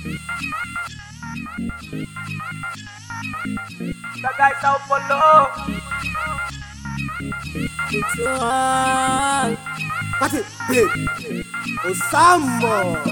The guy Sao Paulo. It's on. What it? Hey. Osamo.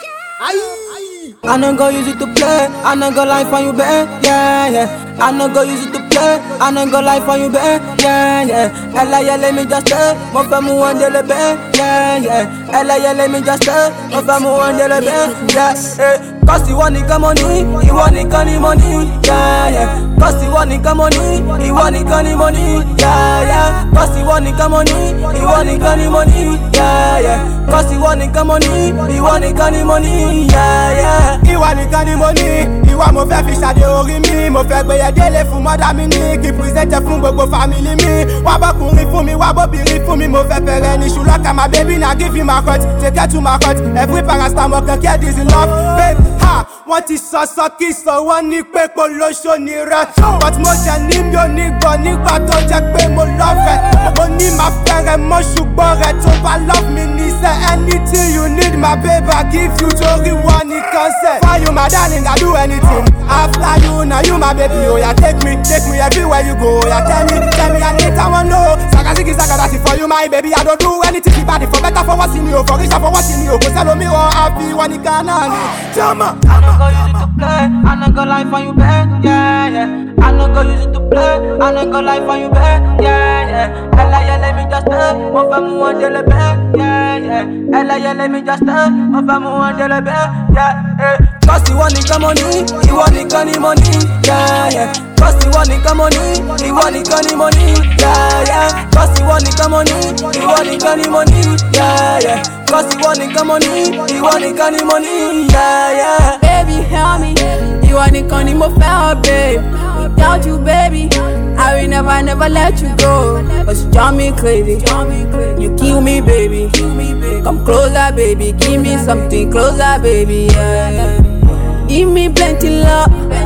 Aye. I no go use it to play. I no go lie for you, babe. Yeah, yeah. I no go use it to play. I no go lie for you, babe. Yeah, yeah. Ella, yeah, let me just stay. Mon femme ou un de le babe. Yeah, yeah. Ella, yeah, let me just stay. Mon femme ou un de le babe. Yeah, yeah. Cause you want nigga money, you want nigga money. Yeah, yeah. Cause you want nigga money, you want nigga money. Yeah, yeah. Cause you want nigga money, you want nigga money. Yeah, yeah. Cause you want nigga money, you want nigga money. Yeah, yeah. Ìwà nìkan ni mo ní, ìwà mo fẹ́ fi ṣàdé orí mi. Mo fẹ́ gbéyẹ délé fún mọ́dà mi ní. Kí pírẹsẹ̀ntẹ̀ fún gbogbo fámìlì mi. Wá bọ́kùnrin fún mi, wá bóbìnrin fún mi. Mo fẹ́ fẹ́rẹ̀ ní ṣùlọ́kà my baby na give you my heart. Take her to my heart. Every paracetamol can get this in love. Babe, ha, wọ́n ti sọ kí sọ wọ́n ní pé polóṣó ni rẹ̀. But mo jẹ ní mi ò ní gbọ́ nígbà tó jẹ́ pé mo lọ́fẹ̀ẹ́. Mo ní máa fẹ́rẹ̀ mọ́ ṣùgbọ́n rẹ̀ tó bá love mi ní sẹ́. Anything you need my baby I give you torí wọ́n ní consent. For you my darling I do anything. After you now you my baby. Oh yeah take me everywhere you go. Oh yeah tell me I need someone know. Sakasiki sakadasi for you my baby. I don't do anything for bad for better for what's in you. For richer for what's in you. Go sell me or happy when you can. Jama. I no go use it to play, I no go lie for you, babe. Yeah, yeah. I no go use it to play, I no go lie for you, babe. Yeah, yeah. Ella, yeah, let me just stay. Mon femme ou un de le babe. Yeah, yeah. Ella, yeah, let me just stay. Mon femme ou un de le babe. Yeah, yeah. Cause you want nigga money, you want nigga money. Yeah, yeah. Cause you want nigga money, you want nigga money. Yeah, yeah. Cause you want nigga money, you want nigga money. Yeah, yeah. Cause you want nigga money, you want nigga money. Yeah, yeah. Baby, help me. You want the money, mo fẹ́, babe. Without you, baby, I will never let you go. Cause you drive me crazy. You kill me, baby. Come closer, baby. Give me something closer, baby. Yeah. Give me plenty love,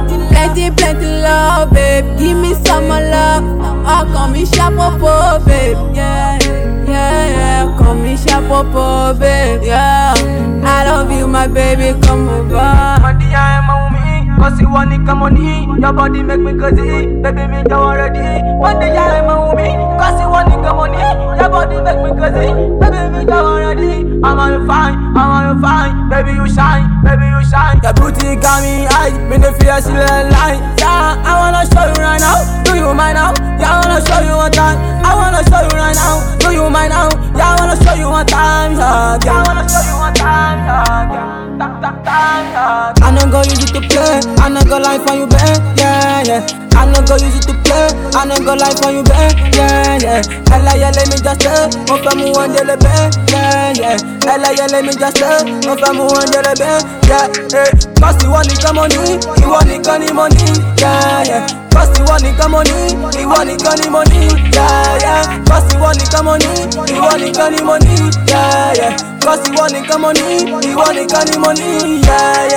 plenty love, babe. Give me some more love. Oh, call me Shapopo, babe. Yeah, yeah. Call me Shapopo, babe. Yeah. I love you, my baby. Come over. Money I am a woman, cause you want nigga money. Your body make me crazy, baby me down already. Money I am a woman, cause you want nigga money. Your body make me crazy, baby me down already. I'm on fine, baby you shine. Your beauty got me high, me the feel she line. Yeah, I wanna show you right now, do you mind now? Yeah, I wanna show you one time, I wanna show you right now, do you mind now? Yeah, I wanna show you one time, yeah, I wanna show you one time, yeah. I no go use it to play, I no go lie for you, babe. Yeah, yeah. I no go use it to play, I no go lie for you, babe. Yeah, yeah. Ella, yeah, let me just stay. Mon femme ou un de le babe. Yeah, yeah. Ella, yeah, let me just stay. Mon femme ou un de le babe. Yeah, yeah. Cause you want nigga money, you want nigga money. Yeah, yeah. Cause you want nigga money, you want nigga money. Yeah, yeah. Cause you want nigga money, you want nigga money. Yeah, yeah. Cause you want nigga money, you want nigga money. Yeah, yeah.